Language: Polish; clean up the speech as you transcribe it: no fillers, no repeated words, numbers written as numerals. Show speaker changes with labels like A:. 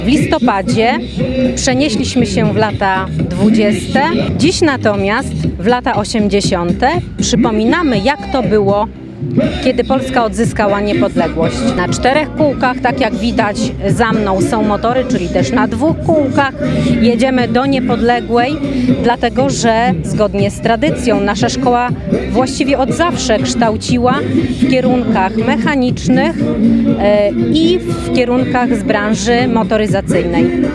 A: W listopadzie przenieśliśmy się w lata 20. Dziś natomiast w lata 80. przypominamy, jak to było, kiedy Polska odzyskała niepodległość. Na 4 kółkach, tak jak widać za mną, są motory, czyli też na 2 kółkach. Jedziemy do Niepodległej, dlatego że zgodnie z tradycją nasza szkoła właściwie od zawsze kształciła w kierunkach mechanicznych i w kierunkach z branży motoryzacyjnej.